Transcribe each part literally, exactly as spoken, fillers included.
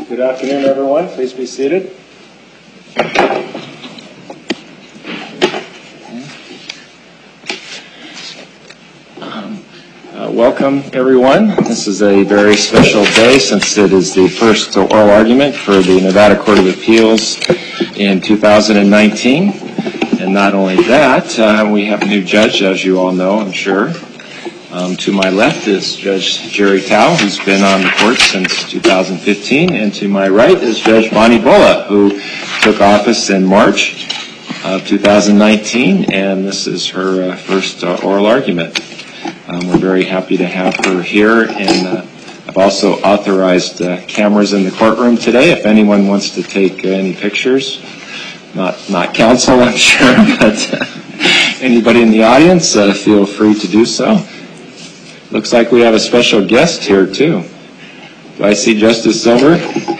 Good afternoon, everyone. Please be seated. Um, uh, welcome, everyone. This is a very special day since it is the first oral argument for the Nevada Court of Appeals in two thousand nineteen. And not only that, uh, we have a new judge, as you all know, I'm sure. Um, to my left is Judge Jerry Tao, who's been on the court since two thousand fifteen, and to my right is Judge Bonnie Bulla, who took office in March of two thousand nineteen, and this is her uh, first uh, oral argument. Um, we're very happy to have her here, and uh, I've also authorized uh, cameras in the courtroom today if anyone wants to take uh, any pictures. Not, not counsel, I'm sure, but uh, anybody in the audience, uh, feel free to do so. Looks like we have a special guest here, too. Do I see Justice Silver?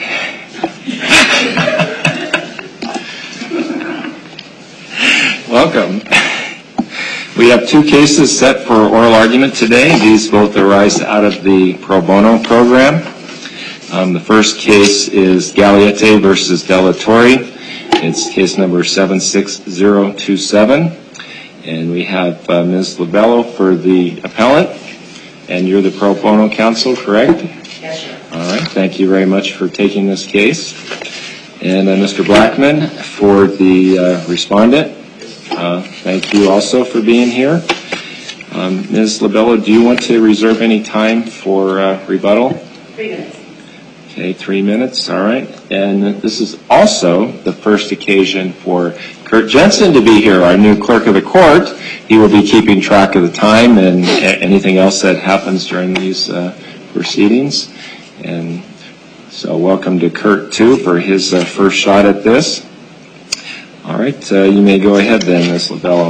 Welcome. We have two cases set for oral argument today. These both arise out of the pro bono program. Um, the first case is Galeote versus Della Torre. It's case number seven six zero two seven. And we have uh, Miz Lobello for the appellant. And you're the pro bono counsel, correct? Yes, sir. All right. Thank you very much for taking this case. And uh, Mister Blackman for the uh, respondent. Uh, thank you also for being here. Um, Miz Lobello, do you want to reserve any time for uh, rebuttal? Three minutes. Okay, three minutes. All right. And this is also the first occasion for Kurt Jensen to be here, our new clerk of the court. He will be keeping track of the time and anything else that happens during these uh, proceedings. And so welcome to Kurt, too, for his uh, first shot at this. All right. Uh, you may go ahead then, Miz Lobello.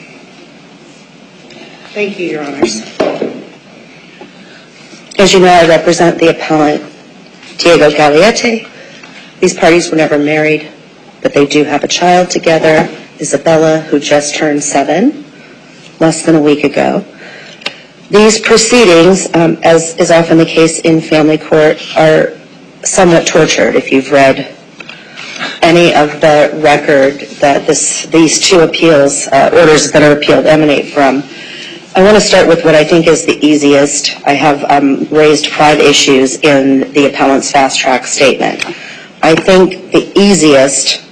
Thank you, Your Honors. As you know, I represent the appellant, Diego Galeote. These parties were never married, but they do have a child together, Isabella, who just turned seven, less than a week ago. These proceedings, um, as is often the case in family court, are somewhat tortured. If you've read any of the record that this, these two appeals, uh, orders that are appealed emanate from, I want to start with what I think is the easiest. I have um, raised five issues in the appellant's fast track statement. I think the easiest,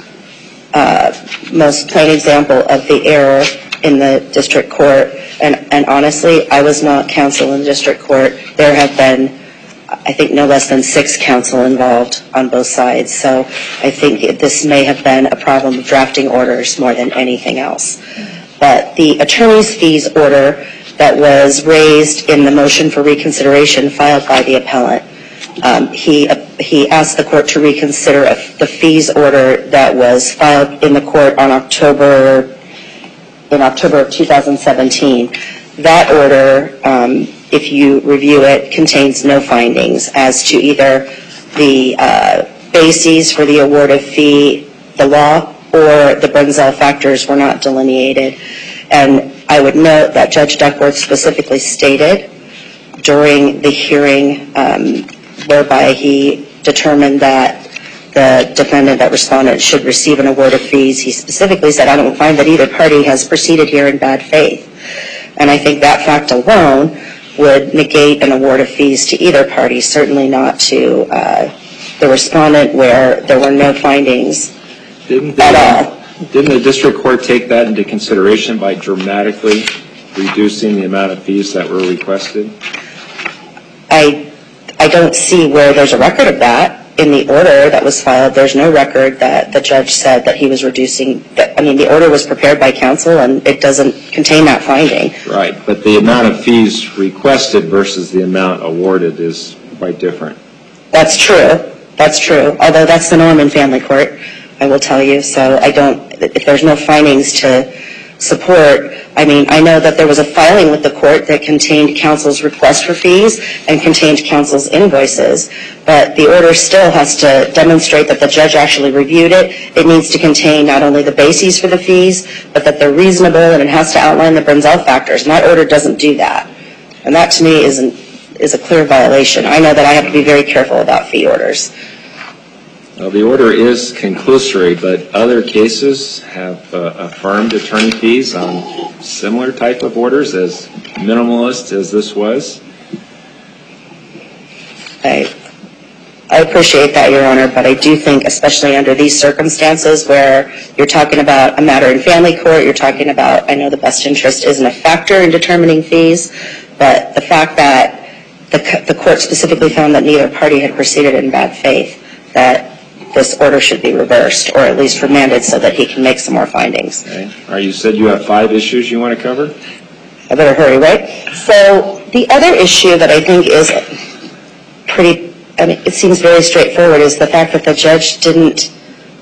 uh, most plain example of the error in the district court, and, and honestly, I was not counsel in the district court. There have been, I think, no less than six counsel involved on both sides. So I think this may have been a problem of drafting orders more than anything else. But the attorney's fees order that was raised in the motion for reconsideration filed by the appellant, um, he uh, he asked the court to reconsider a, the fees order that was filed in the court on October in October of two thousand seventeen. That order, um, if you review it, contains no findings as to either the uh, bases for the award of fee, the law, or the Brenzel factors were not delineated. And I would note that Judge Duckworth specifically stated during the hearing um, whereby he determined that the defendant, that respondent, should receive an award of fees, he specifically said, I don't find that either party has proceeded here in bad faith. And I think that fact alone would negate an award of fees to either party, certainly not to uh, the respondent where there were no findings. Didn't the, at all. Didn't the district court take that into consideration by dramatically reducing the amount of fees that were requested? I, I don't see where there's a record of that. In the order that was filed, there's no record that the judge said that he was reducing. I mean, the order was prepared by counsel, and it doesn't contain that finding. Right, but the amount of fees requested versus the amount awarded is quite different. That's true. That's true, although that's the norm in family court, I will tell you. So I don't, if there's no findings to support, I mean, I know that there was a filing with the court that contained counsel's request for fees and contained counsel's invoices, but the order still has to demonstrate that the judge actually reviewed it. It needs to contain not only the bases for the fees, but that they're reasonable, and it has to outline the Brenzel factors, and that order doesn't do that. And that to me isn't, is a clear violation. I know that I have to be very careful about fee orders. Well, the order is conclusory, but other cases have uh, affirmed attorney fees on similar type of orders, as minimalist as this was. I, I appreciate that, Your Honor, but I do think, especially under these circumstances where you're talking about a matter in family court, you're talking about, I know the best interest isn't a factor in determining fees, but the fact that the, the court specifically found that neither party had proceeded in bad faith, that this order should be reversed, or at least remanded so that he can make some more findings. Okay. All right, you said you have five issues you want to cover? I better hurry, right? So the other issue that I think is pretty, I mean, it seems very straightforward, is the fact that the judge didn't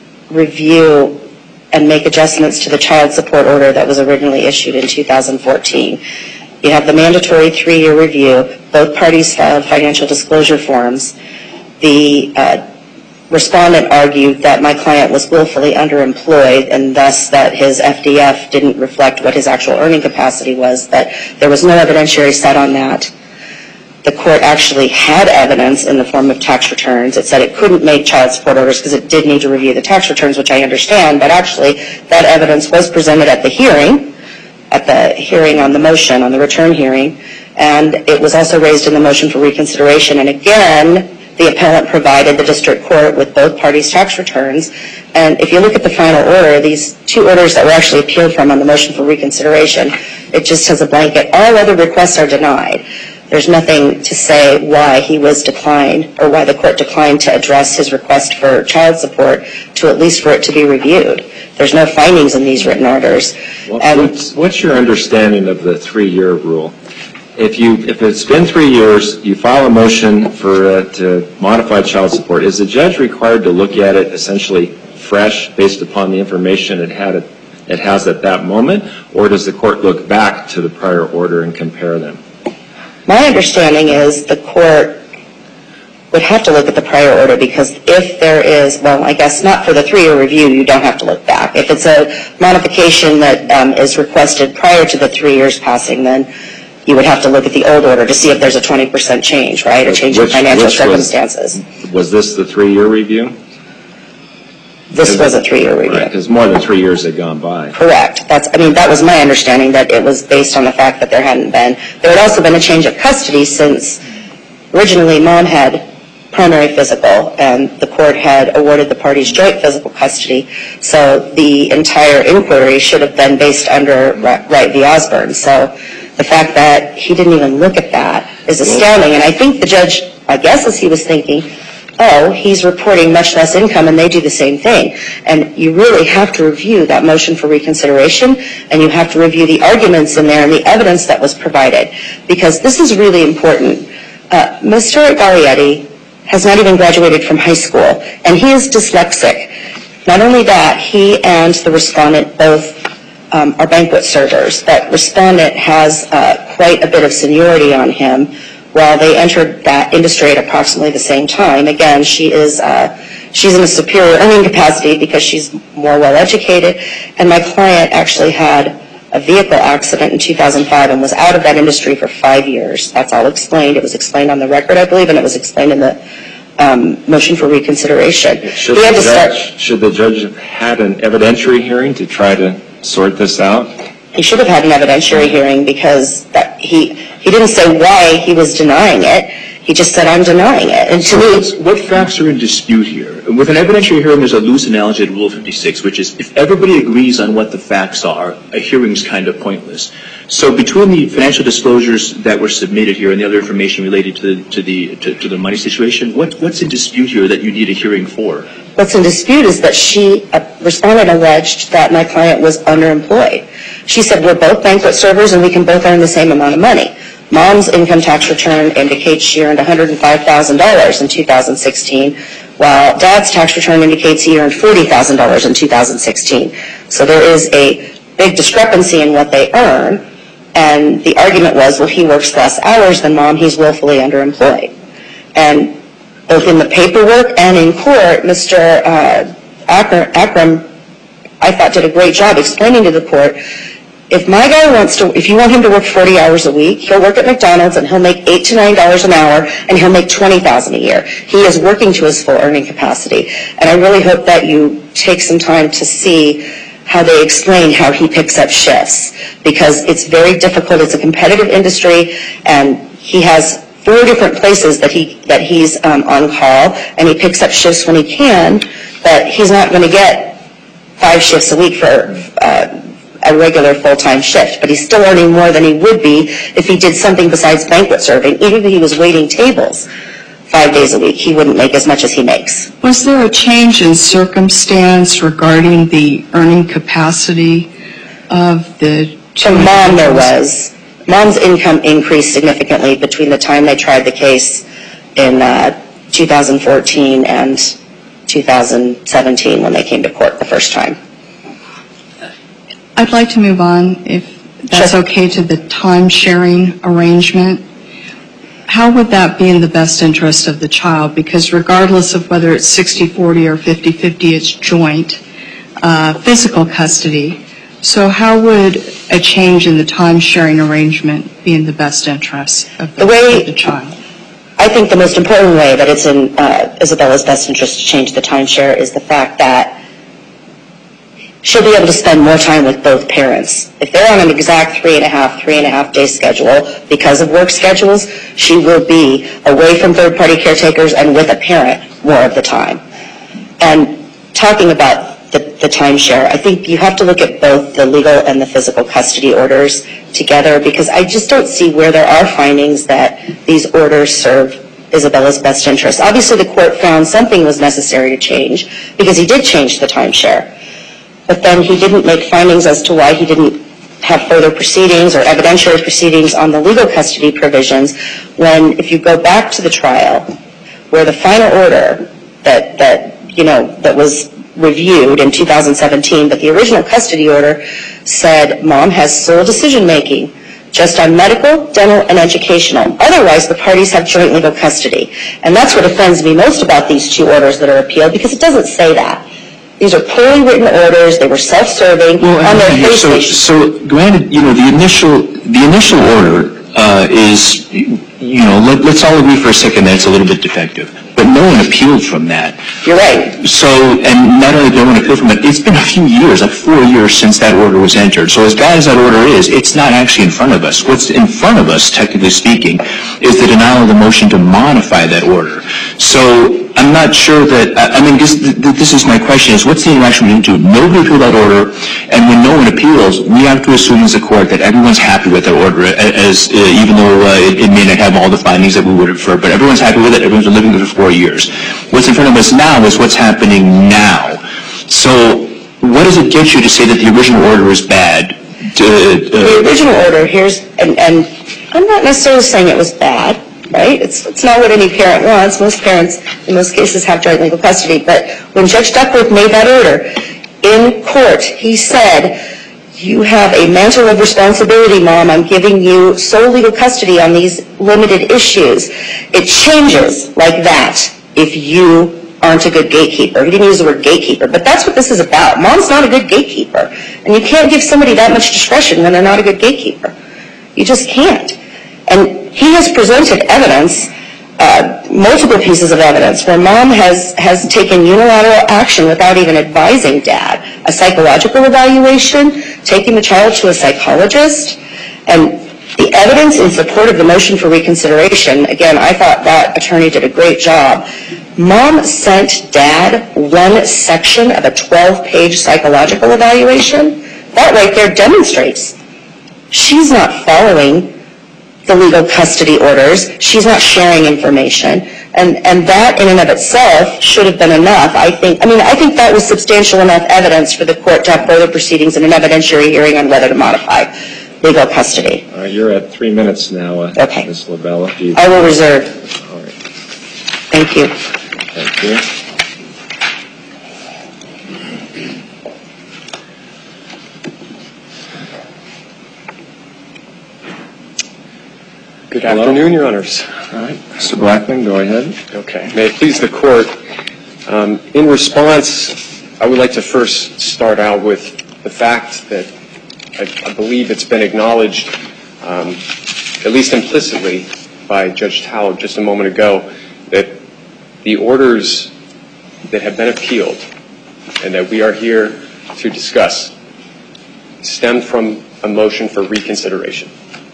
review and make adjustments to the child support order that was originally issued in two thousand fourteen. You have the mandatory three-year review. Both parties filed financial disclosure forms. The uh, respondent argued that my client was willfully underemployed and thus that his F D F didn't reflect what his actual earning capacity was, that there was no evidentiary set on that. The court actually had evidence in the form of tax returns. It said it couldn't make child support orders because it did need to review the tax returns, which I understand, but actually that evidence was presented at the hearing, at the hearing on the motion, on the return hearing, and it was also raised in the motion for reconsideration. And again, the appellant provided the district court with both parties' tax returns. And if you look at the final order, these two orders that were actually appealed from on the motion for reconsideration, it just has a blanket. All other requests are denied. There's nothing to say why he was declined, or why the court declined to address his request for child support, to at least for it to be reviewed. There's no findings in these written orders. Well, what's, what's your understanding of the three-year rule? If you, if it's been three years, you file a motion for uh, to modify child support, is the judge required to look at it essentially fresh based upon the information it had it, it has at that moment, or does the court look back to the prior order and compare them? My understanding is the court would have to look at the prior order, because if there is, well, I guess not for the three-year review, you don't have to look back. If it's a modification that um, is requested prior to the three years passing, then you would have to look at the old order to see if there's a twenty percent change, right? A change which, in financial which circumstances. Was, was this the three-year review? This was a three-year review. Right, because more than three years had gone by. Correct. That's, I mean, that was my understanding, that it was based on the fact that there hadn't been, there had also been a change of custody, since originally mom had primary physical and the court had awarded the parties joint physical custody. So the entire inquiry should have been based under Wright v. Osborne. So the fact that he didn't even look at that is astounding. And I think the judge, I guess as he was thinking, oh, he's reporting much less income and they do the same thing. And you really have to review that motion for reconsideration, and you have to review the arguments in there and the evidence that was provided, because this is really important. Uh, Mister Gaglietti has not even graduated from high school, and he is dyslexic. Not only that, he and the respondent both um, are banquet servers. That respondent has uh, quite a bit of seniority on him. While they entered that industry at approximately the same time, again, she is uh, she's in a superior earning capacity because she's more well-educated, and my client actually had a vehicle accident in two thousand five and was out of that industry for five years. That's all explained. It was explained on the record, I believe, and it was explained in the um, motion for reconsideration. Should he had the, to judge, start, should the judge have had an evidentiary hearing to try to sort this out? He should have had an evidentiary hearing, because that he he didn't say why he was denying it. He just said, I'm denying it. And to me, what facts are in dispute here? With an evidentiary hearing, there's a loose analogy to Rule fifty-six, which is if everybody agrees on what the facts are, a hearing's kind of pointless. So between the financial disclosures that were submitted here and the other information related to the to the to, to the money situation, what what's in dispute here that you need a hearing for? What's in dispute is that she, a respondent, alleged that my client was underemployed. She said, we're both banquet servers and we can both earn the same amount of money. Mom's income tax return indicates she earned one hundred five thousand dollars in two thousand sixteen, while Dad's tax return indicates he earned forty thousand dollars in two thousand sixteen. So there is a big discrepancy in what they earn, and the argument was, well, he works less hours than Mom, he's willfully underemployed. And both in the paperwork and in court, Mister Uh, Akram, I thought, did a great job explaining to the court if my guy wants to, if you want him to work forty hours a week, he'll work at McDonald's and he'll make eight to nine dollars an hour and he'll make twenty thousand a year. He is working to his full earning capacity. And I really hope that you take some time to see how they explain how he picks up shifts, because it's very difficult. It's a competitive industry, and he has four different places that he that he's um, on call, and he picks up shifts when he can, but he's not going to get five shifts a week for uh, a regular full-time shift, but he's still earning more than he would be if he did something besides banquet serving. Even if he was waiting tables five days a week, he wouldn't make as much as he makes. Was there a change in circumstance regarding the earning capacity of the For Mom, there was. Mom's income increased significantly between the time they tried the case in uh, two thousand fourteen and two thousand seventeen when they came to court the first time. I'd like to move on, if that's Sure. okay, to the time-sharing arrangement. How would that be in the best interest of the child? Because regardless of whether it's sixty forty or fifty fifty, it's joint uh, physical custody. So how would a change in the time-sharing arrangement be in the best interest of the, The way- of the child? I think the most important way that it's in uh, Isabella's best interest to change the timeshare is the fact that she'll be able to spend more time with both parents. If they're on an exact three and a half, three and a half day schedule because of work schedules, she will be away from third-party caretakers and with a parent more of the time. And talking about the, the timeshare, I think you have to look at both the legal and the physical custody orders together, because I just don't see where there are findings that these orders serve Isabella's best interest. Obviously, the court found something was necessary to change because he did change the timeshare. But then he didn't make findings as to why he didn't have further proceedings or evidentiary proceedings on the legal custody provisions, when if you go back to the trial where the final order that, that you know, that was reviewed in two thousand seventeen, but the original custody order said Mom has sole decision-making just on medical, dental, and educational. Otherwise, the parties have joint legal custody. And that's what offends me most about these two orders that are appealed, because it doesn't say that. These are poorly written orders. They were self-serving Well, on their and- face. so, they- so granted, you know, the initial, the initial order uh, is, you know, let, let's all agree for a second that it's a little bit defective. But no one appealed from that. You're right. So, and not only did no one appeal from it, it's been a few years, like four years since that order was entered. So as bad as that order is, it's not actually in front of us. What's in front of us, technically speaking, is the denial of the motion to modify that order. So I'm not sure that, I I mean, this, this is my question, is what's the interaction between the two? Nobody appealed that order, and when no one appeals, we have to assume as a court that everyone's happy with that order, as, uh, even though uh, it, it may not have all the findings that we would prefer, but everyone's happy with it, everyone's been living with it for four years. What's in front of us now is what's happening now. So what does it get you to say that the original order is bad? To, uh, The original order, here's, and, and I'm not necessarily saying it was bad, right? It's, it's not what any parent wants. Most parents, in most cases, have joint legal custody. But when Judge Duckworth made that order, in court, he said, you have a mantle of responsibility, Mom. I'm giving you sole legal custody on these limited issues. It changes like that if you aren't a good gatekeeper. He didn't use the word gatekeeper, but that's what this is about. Mom's not a good gatekeeper. And you can't give somebody that much discretion when they're not a good gatekeeper. You just can't. And he has presented evidence, uh, multiple pieces of evidence, where Mom has, has taken unilateral action without even advising Dad. A psychological evaluation, taking the child to a psychologist, and the evidence in support of the motion for reconsideration, again, I thought that attorney did a great job. Mom sent Dad one section of a twelve-page psychological evaluation. That right there demonstrates she's not following the legal custody orders. She's not sharing information. And, and that in and of itself should have been enough, I think. I mean, I think that was substantial enough evidence for the court to have further proceedings and an evidentiary hearing on whether to modify legal custody. All right, you're at three minutes now, uh, Okay. Miz LaBella. Do you- I will reserve. All right, Thank you. thank you. Good Hello. afternoon, Your Honors. All right, Mister Blackman, go ahead. Okay. May it please the Court, um, in response, I would like to first start out with the fact that I, I believe it's been acknowledged, um, at least implicitly, by Judge Tao just a moment ago, that the orders that have been appealed and that we are here to discuss stem from a motion for reconsideration.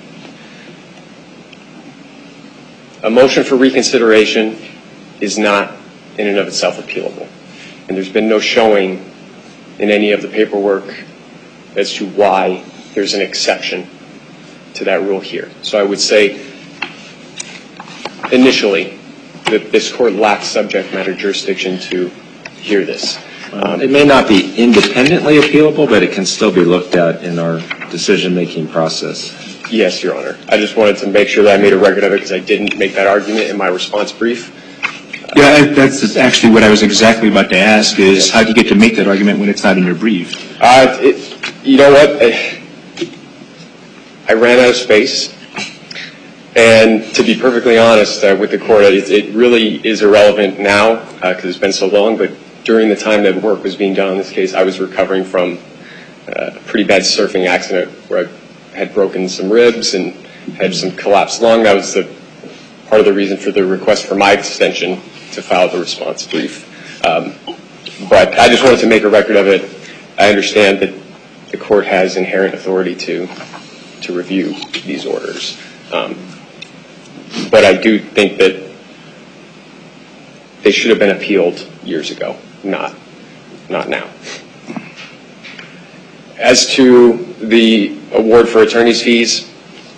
A motion for reconsideration is not in and of itself appealable. And there's been no showing in any of the paperwork as to why there's an exception to that rule here. So I would say initially that this court lacks subject matter jurisdiction to hear this. Um, it may not be independently appealable, but it can still be looked at in our decision-making process. Yes, Your Honor. I just wanted to make sure that I made a record of it because I didn't make that argument in my response brief. Yeah, that's actually what I was exactly about to ask is how do you get to make that argument when it's not in your brief? Uh, it, you know what? I, I ran out of space. And to be perfectly honest uh, with the court, it, it really is irrelevant now because uh, it's been so long, but during the time that work was being done on this case, I was recovering from uh, a pretty bad surfing accident where I had broken some ribs and had some collapsed lung. That was the part of the reason for the request for my extension to file the response brief. Um, but I just wanted to make a record of it. I understand that the court has inherent authority to to review these orders. Um, but I do think that they should have been appealed years ago, not, not now. As to the award for attorney's fees,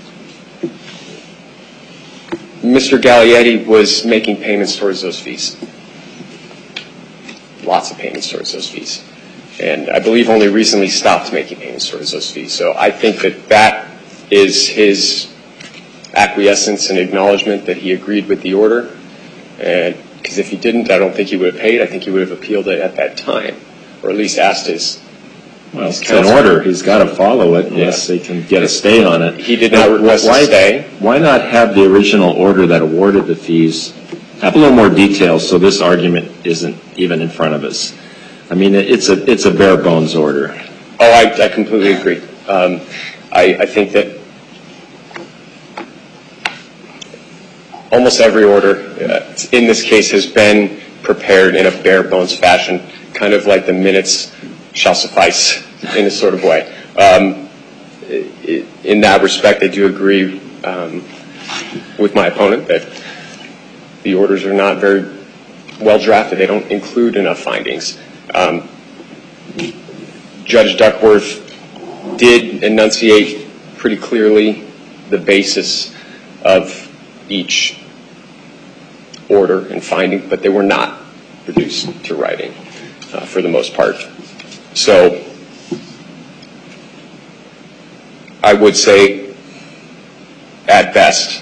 Mister Gallietti was making payments towards those fees. Lots of payments towards those fees. And I believe only recently stopped making payments towards those fees. So I think that that is his acquiescence and acknowledgement that he agreed with the order. And because if he didn't, I don't think he would have paid. I think he would have appealed it at that time, or at least asked his Well, it's an order. He's got to follow it unless they can get a stay on it. He did not request a stay. Why not have the original order that awarded the fees have a little more detail so this argument isn't even in front of us? I mean, it's a it's a bare bones order. Oh, I, I completely agree. Um, I, I think that almost every order uh, in this case has been prepared in a bare bones fashion, kind of like the minutes shall suffice in a sort of way. Um, in that respect, I do agree um, with my opponent that the orders are not very well drafted. They don't include enough findings. Um, Judge Duckworth did enunciate pretty clearly the basis of each order and finding, but they were not reduced to writing uh, for the most part. So I would say, at best,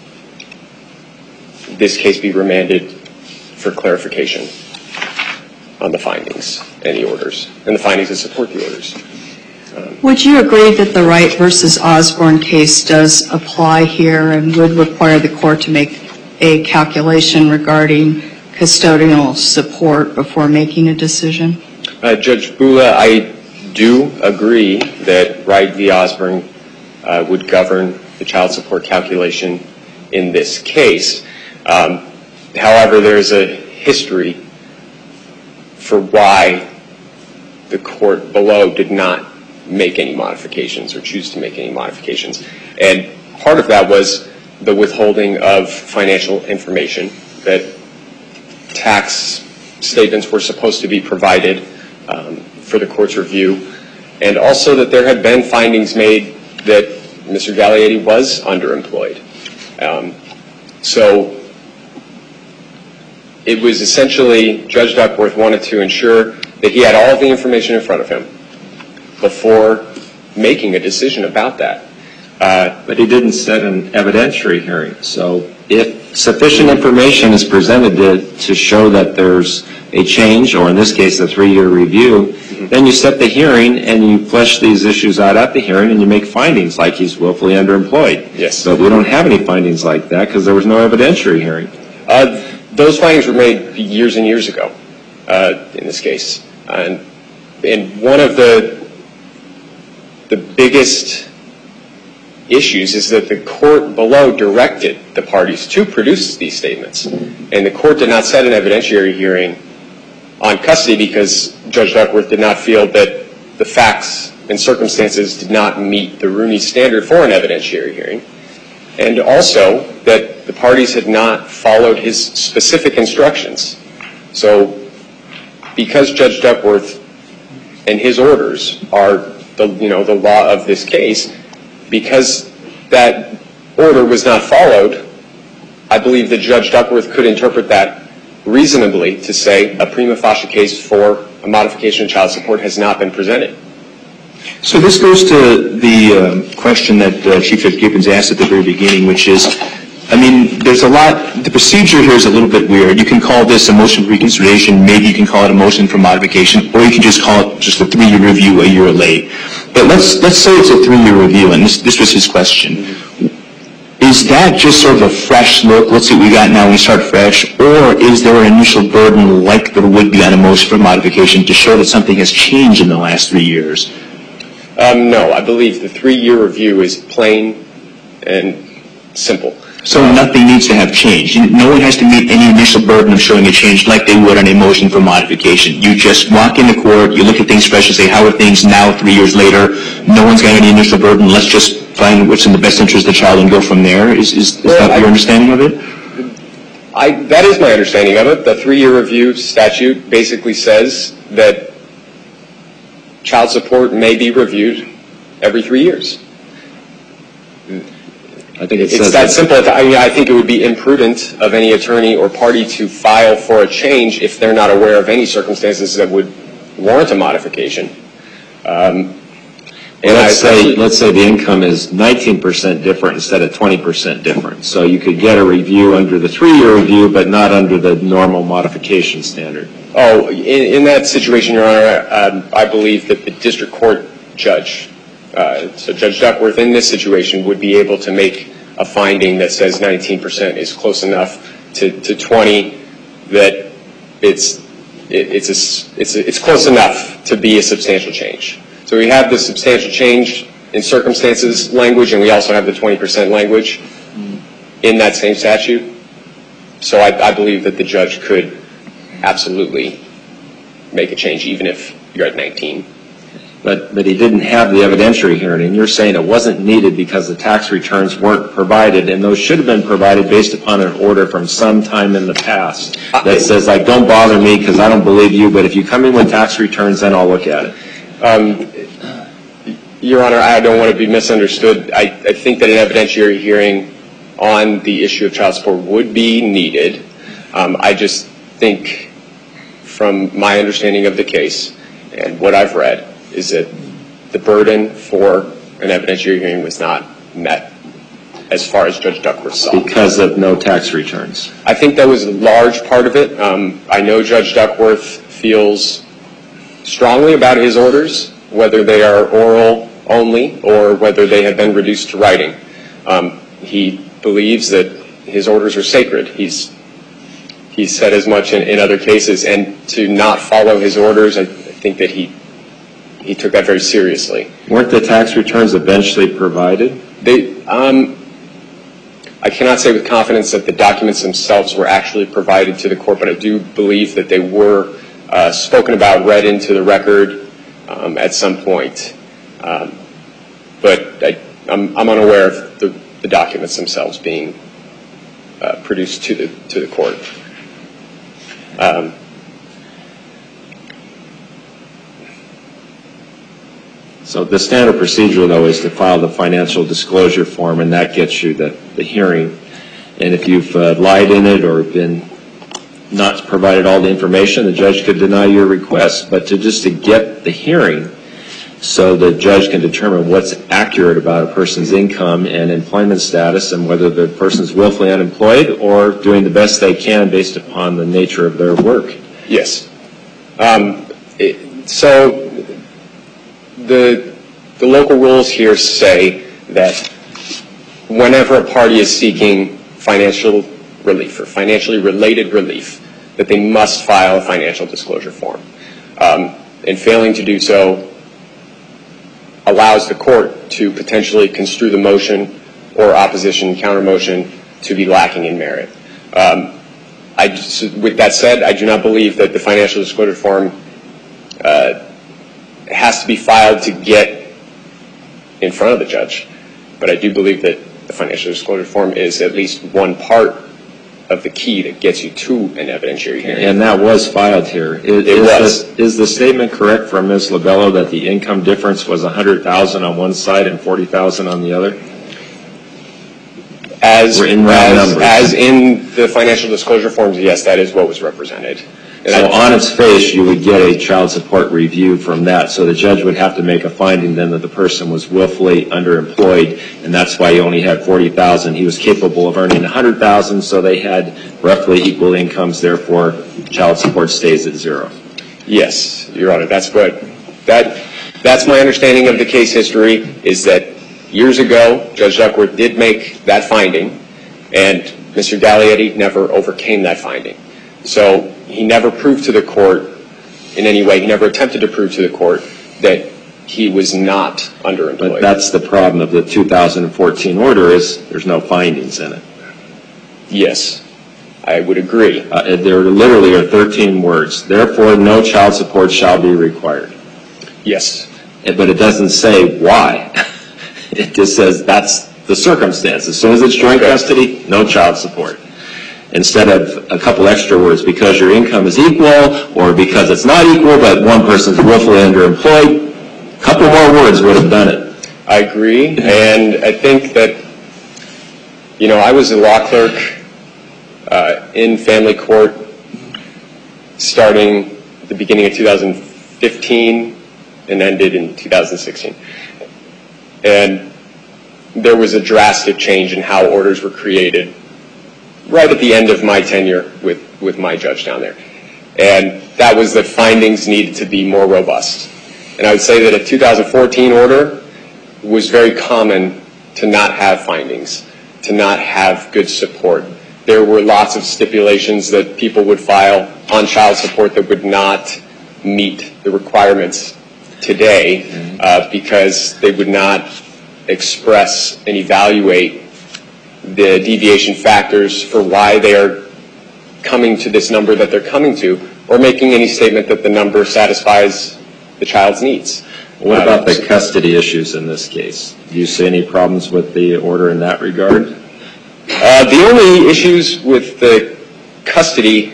this case be remanded for clarification on the findings and the orders, and the findings that support the orders. Um, Would you agree that the Wright versus Osborne case does apply here and would require the court to make a calculation regarding custodial support before making a decision? Uh, Judge Bula, I do agree that Wright v. Osborne uh, would govern the child support calculation in this case. Um, however, there's a history for why the court below did not make any modifications or choose to make any modifications. And part of that was the withholding of financial information, that tax statements were supposed to be provided um, for the court's review, and also that there had been findings made that Mister Gallietti was underemployed. Um, so it was essentially, Judge Duckworth wanted to ensure that he had all of the information in front of him before making a decision about that. Uh, but he didn't set an evidentiary hearing. So if sufficient information is presented to, to show that there's a change, or in this case, a three-year review, mm-hmm. then you set the hearing and you flesh these issues out at the hearing and you make findings like he's willfully underemployed. Yes. But we don't have any findings like that because there was no evidentiary hearing. Uh, those findings were made years and years ago uh, in this case. And, and one of the the biggest issues is that the court below directed the parties to produce these statements. And the court did not set an evidentiary hearing on custody because Judge Duckworth did not feel that the facts and circumstances did not meet the Rooney standard for an evidentiary hearing. And also that the parties had not followed his specific instructions. So because Judge Duckworth and his orders are the, you know, the law of this case, because that order was not followed, I believe that Judge Duckworth could interpret that reasonably to say a prima facie case for a modification of child support has not been presented. So this goes to the um, question that uh, Chief Judge Gibbons asked at the very beginning, which is, I mean, there's a lot, the procedure here is a little bit weird. You can call this a motion for reconsideration, maybe you can call it a motion for modification, or you can just call it just a three-year review a year late. But let's let's say it's a three-year review, and this, this was his question. Is that just sort of a fresh look, let's see what we got now, we start fresh, or is there an initial burden like there would be on a motion for modification to show that something has changed in the last three years? Um, no, I believe the three-year review is plain and simple. So nothing needs to have changed. No one has to meet any initial burden of showing a change like they would on a motion for modification. You just walk into court, you look at things fresh and say, how are things now three years later? No one's got any initial burden. Let's just find what's in the best interest of the child and go from there. Is, is, is well, that I, your understanding of it? I, that is my understanding of it. The three-year review statute basically says that child support may be reviewed every three years. I think it it's says that, that simple. I mean, I think it would be imprudent of any attorney or party to file for a change if they're not aware of any circumstances that would warrant a modification. Um, and let's say, let's say the income is nineteen percent different instead of twenty percent different. So you could get a review under the three-year review, but not under the normal modification standard. Oh, in, in that situation, Your Honor, um, I believe that the district court judge, uh, so Judge Duckworth in this situation would be able to make a finding that says nineteen percent is close enough to, to twenty that it's, it, it's, a, it's, a, it's close enough to be a substantial change. So we have the substantial change in circumstances language, and we also have the twenty percent language in that same statute. So I, I believe that the judge could absolutely make a change even if you're at nineteen. But, but he didn't have the evidentiary hearing, and you're saying it wasn't needed because the tax returns weren't provided, and those should have been provided based upon an order from some time in the past that says, like, don't bother me because I don't believe you, but if you come in with tax returns, then I'll look at it. Um, Your Honor, I don't want to be misunderstood. I, I think that an evidentiary hearing on the issue of child support would be needed. Um, I just think from my understanding of the case and what I've read is that the burden for an evidentiary hearing was not met as far as Judge Duckworth saw. Because of no tax returns. I think that was a large part of it. Um, I know Judge Duckworth feels strongly about his orders, whether they are oral only or whether they have been reduced to writing. Um, he believes that his orders are sacred. He's he's said as much in, in other cases, and to not follow his orders, I, I think that he he took that very seriously. Weren't the tax returns eventually provided? They, um, I cannot say with confidence that the documents themselves were actually provided to the court, but I do believe that they were uh, spoken about, read into the record um, at some point. Um, but I, I'm, I'm unaware of the, the documents themselves being uh, produced to the to the court. Um, So the standard procedure, though, is to file the financial disclosure form, and that gets you the, the hearing. And if you've uh, lied in it or been not provided all the information, the judge could deny your request. But to just to get the hearing so the judge can determine what's accurate about a person's income and employment status and whether the person's willfully unemployed or doing the best they can based upon the nature of their work. Yes. Um, it, so the the local rules here say that whenever a party is seeking financial relief or financially related relief, that they must file a financial disclosure form. Um, and failing to do so allows the court to potentially construe the motion or opposition counter motion to be lacking in merit. Um, I, with that said, I do not believe that the financial disclosure form uh, has to be filed to get in front of the judge, but I do believe that the financial disclosure form is at least one part of the key that gets you to an evidentiary hearing. And that was filed here. Is, it is was. The, is the statement correct from Miz Labello that the income difference was one hundred thousand dollars on one side and forty thousand dollars on the other? As, in as, as in the financial disclosure forms, yes, that is what was represented. And so I, on its face, you would get a child support review from that. So the judge would have to make a finding then that the person was willfully underemployed, and that's why he only had forty thousand dollars. He was capable of earning one hundred thousand dollars, so they had roughly equal incomes. Therefore, child support stays at zero. Yes, Your Honor. That's what that. That's my understanding of the case history. Is that years ago, Judge Duckworth did make that finding, and Mister Gallietti never overcame that finding. So he never proved to the court in any way, he never attempted to prove to the court that he was not underemployed. But that's the problem of the two thousand fourteen order is there's no findings in it. Yes, I would agree. Uh, there literally are thirteen words. Therefore, no child support shall be required. Yes. But it doesn't say why. It just says that's the circumstance. As soon as it's joint Okay. custody, no child support. Instead of a couple extra words, because your income is equal, or because it's not equal, but one person's willfully underemployed, a couple more words would have done it. I agree, and I think that, you know, I was a law clerk uh, in family court starting at the beginning of two thousand fifteen and ended in two thousand sixteen. And there was a drastic change in how orders were created right at the end of my tenure with, with my judge down there. And that was that findings needed to be more robust. And I would say that a two thousand fourteen order was very common to not have findings, to not have good support. There were lots of stipulations that people would file on child support that would not meet the requirements today uh, because they would not express and evaluate the deviation factors for why they are coming to this number that they're coming to, or making any statement that the number satisfies the child's needs. What about the custody issues in this case? Do you see any problems with the order in that regard? Uh, the only issues with the custody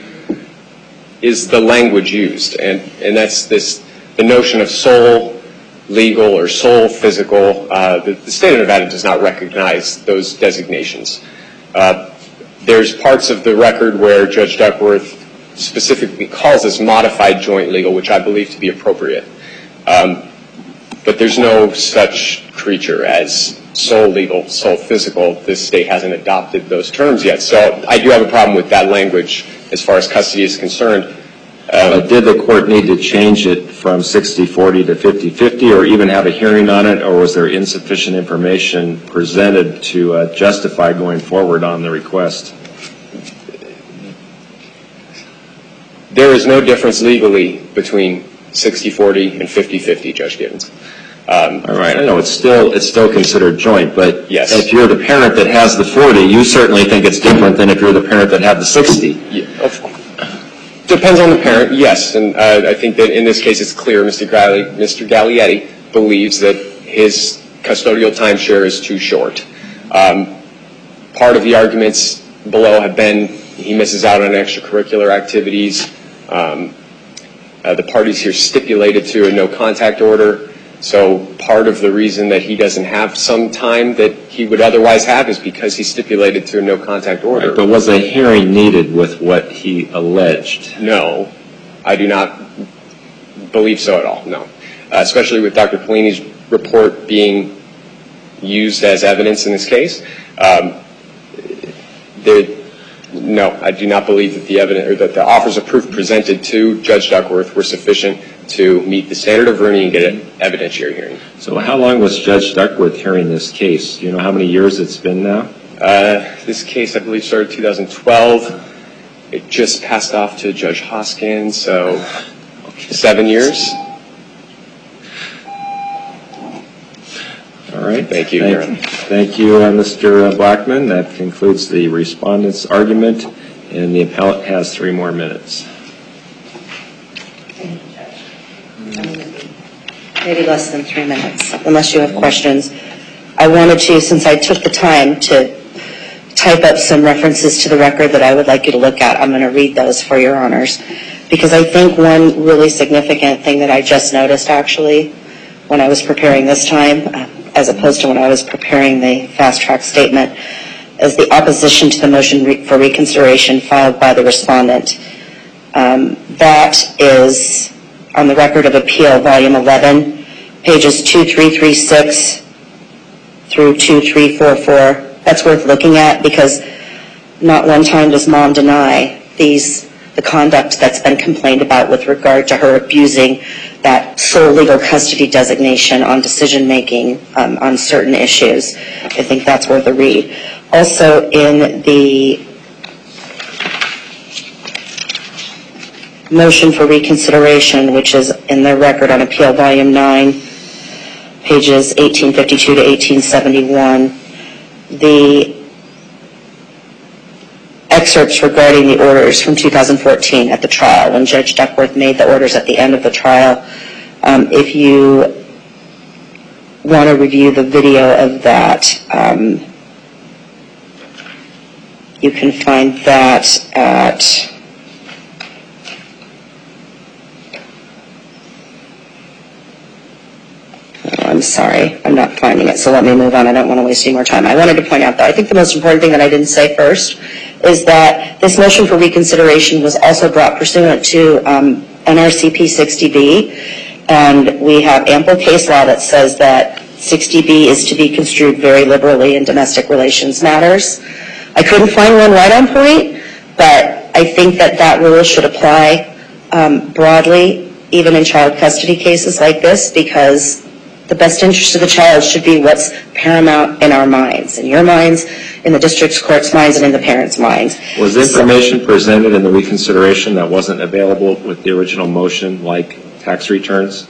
is the language used, and, and that's this, the notion of sole legal or sole physical. Uh, the, the state of Nevada does not recognize those designations. Uh, there's parts of the record where Judge Duckworth specifically calls this modified joint legal, which I believe to be appropriate. Um, but there's no such creature as sole legal, sole physical. This state hasn't adopted those terms yet. So I do have a problem with that language as far as custody is concerned. Uh, did the court need to change it from sixty forty to fifty fifty, or even have a hearing on it, or was there insufficient information presented to uh, justify going forward on the request? There is no difference legally between sixty forty and fifty fifty, Judge Gibbons. Um, All right, I know it's still it's still considered joint, but yes. If you're the parent that has the forty, you certainly think it's different than if you're the parent that had the sixty. Yeah, of course. Depends on the parent, yes, and uh, I think that in this case it's clear Mister Galli, Mister Gallietti believes that his custodial timeshare is too short. Um, part of the arguments below have been he misses out on extracurricular activities. Um, uh, the parties here stipulated to a no-contact order, so part of the reason that he doesn't have some time that he would otherwise have is because he stipulated to a no-contact order. Right, but was a hearing needed with what he alleged? No, I do not believe so at all, no. Uh, especially with Doctor Polini's report being used as evidence in this case. Um, there, no, I do not believe that the evidence or that the offers of proof presented to Judge Duckworth were sufficient to meet the standard of Verney and get an evidentiary hearing. So how long was Judge Duckworth hearing this case? Do you know how many years it's been now? Uh, this case, I believe, started in two thousand twelve. It just passed off to Judge Hoskins, so okay. seven years. right. Thank you, Your Honor. Thank you, uh, Mister Blackman. That concludes the respondent's argument, and the appellant has three more minutes. Maybe less than three minutes, unless you have questions. I wanted to, since I took the time to type up some references to the record that I would like you to look at, I'm going to read those for your honors. Because I think one really significant thing that I just noticed, actually, when I was preparing this time, uh, as opposed to when I was preparing the fast-track statement, is the opposition to the motion re- for reconsideration filed by the respondent. Um, that is on the Record of Appeal, Volume eleven, pages two three three six through two three four four. That's worth looking at because not one time does Mom deny these the conduct that's been complained about with regard to her abusing that sole legal custody designation on decision-making um, on certain issues. I think that's worth a read. Also, in the motion for reconsideration, which is in the Record on Appeal, Volume nine, pages eighteen fifty-two to eighteen seventy-one, the excerpts regarding the orders from two thousand fourteen at the trial, when Judge Duckworth made the orders at the end of the trial. Um, if you want to review the video of that, um, you can find that at Oh, I'm sorry, I'm not finding it, so let me move on. I don't want to waste any more time. I wanted to point out, though, I think the most important thing that I didn't say first is that this motion for reconsideration was also brought pursuant to um, N R C P sixty B, and we have ample case law that says that sixty B is to be construed very liberally in domestic relations matters. I couldn't find one right on point, but I think that that rule should apply um, broadly, even in child custody cases like this, because the best interest of the child should be what's paramount in our minds, in your minds, in the district court's minds, and in the parents' minds. Was information presented in the reconsideration that wasn't available with the original motion, like tax returns?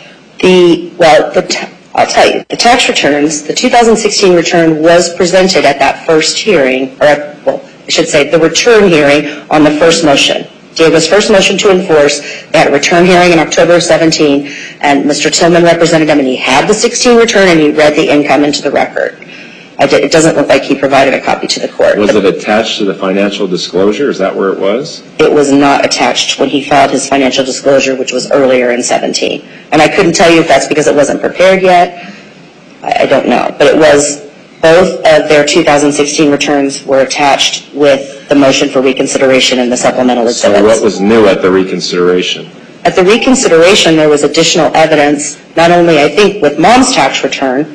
The, well, the ta- I'll tell you, the tax returns, the two thousand sixteen return was presented at that first hearing, or at, well, I should say the return hearing on the first motion. Diego's first motion to enforce, they had a return hearing in October of seventeen, and Mister Tillman represented him, and he had the sixteen return, and he read the income into the record. I did, it doesn't look like he provided a copy to the court. Was it attached to the financial disclosure? Is that where it was? It was not attached when he filed his financial disclosure, which was earlier in seventeen. And I couldn't tell you if that's because it wasn't prepared yet. I, I don't know. But it was, both of their two thousand sixteen returns were attached with the motion for reconsideration and the supplemental exhibits. So what was new at the reconsideration? At the reconsideration, there was additional evidence, not only, I think, with Mom's tax return,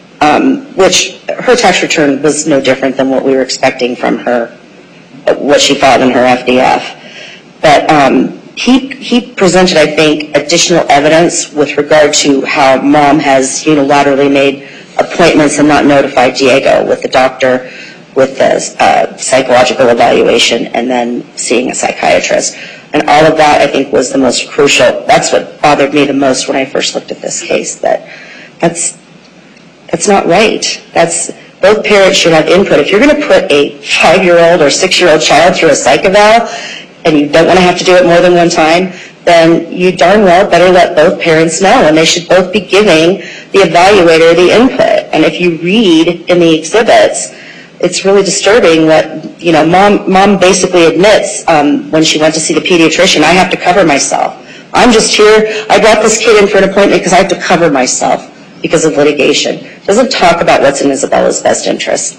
um, which her tax return was no different than what we were expecting from her, what she filed in her F D F. But um, he, he presented, I think, additional evidence with regard to how Mom has unilaterally made appointments and not notified Diego with the doctor, with the uh, psychological evaluation, and then seeing a psychiatrist. And all of that, I think, was the most crucial. That's what bothered me the most when I first looked at this case, that that's, that's not right. That's, both parents should have input. If you're going to put a five-year-old or six-year-old child through a psych eval, and you don't want to have to do it more than one time, then you darn well better let both parents know, and they should both be giving the evaluator the input. And if you read in the exhibits, it's really disturbing that, you know, mom mom basically admits um, when she went to see the pediatrician, I have to cover myself. I'm just here, I brought this kid in for an appointment because I have to cover myself because of litigation. Doesn't talk about what's in Isabella's best interest.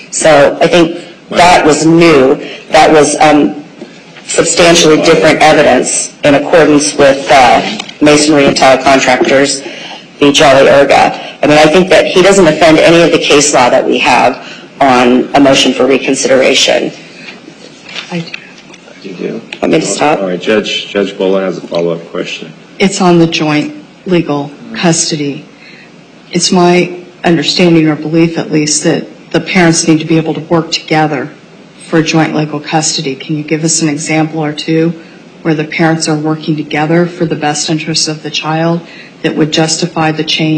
So I think that was new. That was um, substantially different evidence in accordance with uh, Masonry and Tile Contractors v. Jolly Urga. I mean, I think that he doesn't offend any of the case law that we have on a motion for reconsideration. I do. You do? Want me to stop? All right, Judge, Judge Bola has a follow-up question. It's on the joint legal custody. It's my understanding or belief, at least, that the parents need to be able to work together for joint legal custody. Can you give us an example or two where the parents are working together for the best interests of the child that would justify the change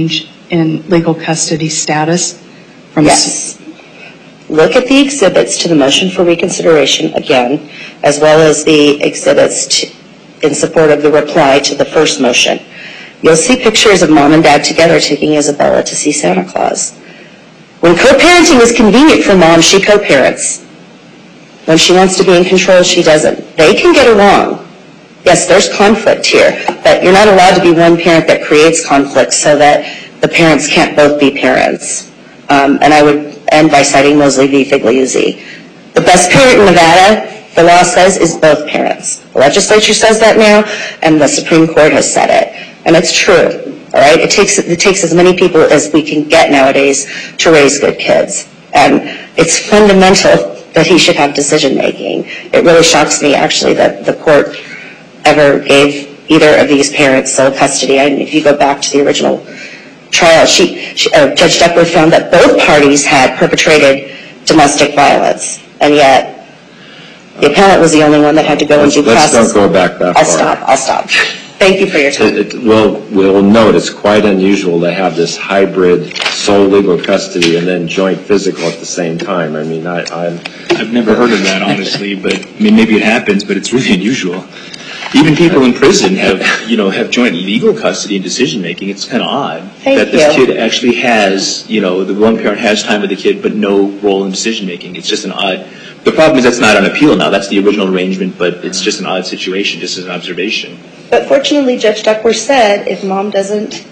in legal custody status? From Yes. Look at the exhibits to the motion for reconsideration again, as well as the exhibits to, in support of the reply to the first motion. You'll see pictures of mom and dad together taking Isabella to see Santa Claus. When co-parenting is convenient for mom, she co-parents. When she wants to be in control, she doesn't. They can get along. Yes, there's conflict here, but you're not allowed to be one parent that creates conflict so that the parents can't both be parents. Um, and I would end by citing Mosley v. Figliuzzi. The best parent in Nevada, the law says, is both parents. The legislature says that now, and the Supreme Court has said it. And it's true, all right? It takes, it takes as many people as we can get nowadays to raise good kids. And it's fundamental that he should have decision-making. It really shocks me, actually, that the court ever gave either of these parents sole custody. I mean, if you go back to the original trial, she, she, uh, Judge Duckworth found that both parties had perpetrated domestic violence, and yet the appellant was the only one that had to go and do process. Let's don't go back that I'll far. stop, I'll stop. Thank you for your time. It, it, we'll, we'll note it's quite unusual to have this hybrid sole legal custody and then joint physical at the same time. I mean, I, I'm... I've never heard of that, honestly, but I mean, maybe it happens, but it's really unusual. Even people in prison have, you know, have joint legal custody and decision-making. It's kind of odd Thank that this you. kid actually has, you know, the one parent has time with the kid, but no role in decision-making. It's just an odd... The problem is that's not on appeal now. That's the original arrangement, but it's just an odd situation, just as an observation. But fortunately, Judge Duckworth said if mom doesn't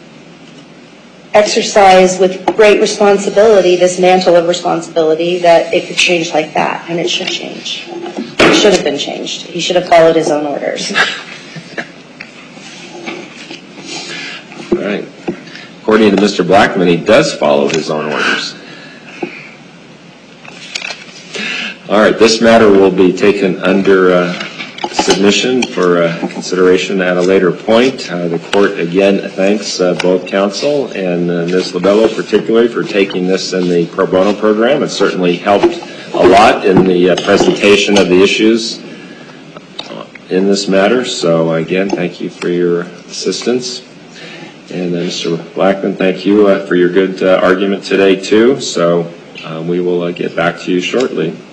exercise with great responsibility this mantle of responsibility, that it could change like that, and it should change. It should have been changed. He should have followed his own orders. All right. According to Mister Blackman, he does follow his own orders. All right, this matter will be taken under uh, submission for uh, consideration at a later point. Uh, the court again thanks uh, both counsel and uh, Miz Lobello particularly for taking this in the pro bono program. It certainly helped a lot in the uh, presentation of the issues in this matter. So again, thank you for your assistance. And uh, Mister Blackman, thank you uh, for your good uh, argument today too. So uh, we will uh, get back to you shortly.